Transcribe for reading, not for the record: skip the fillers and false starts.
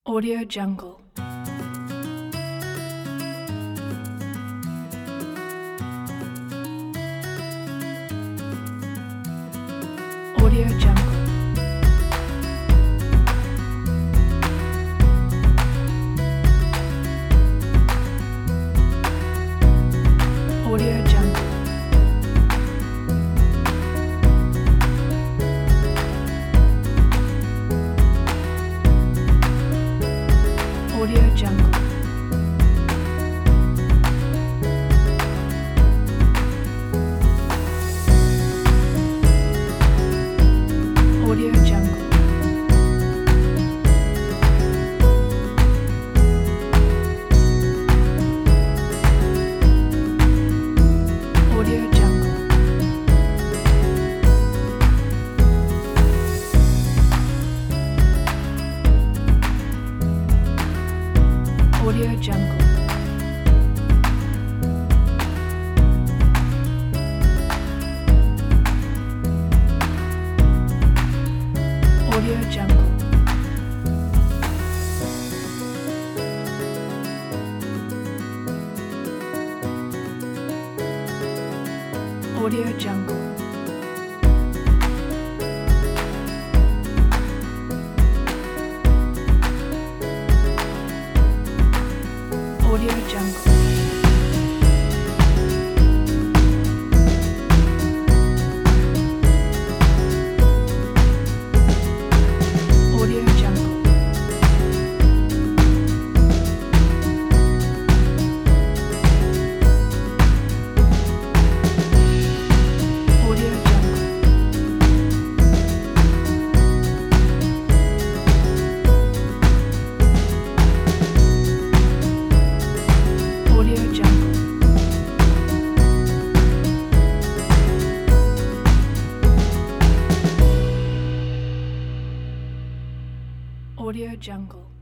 Audio Jungle. Audio Jungle. Audio Jungle. Audio Jungle. Audio Jungle. Audio Jungle. Audio Jungle. Audio Jungle. Audio Jungle. Audio Jungle. Audio Jungle. Audio Jungle. Audio Jungle. Audio Jungle.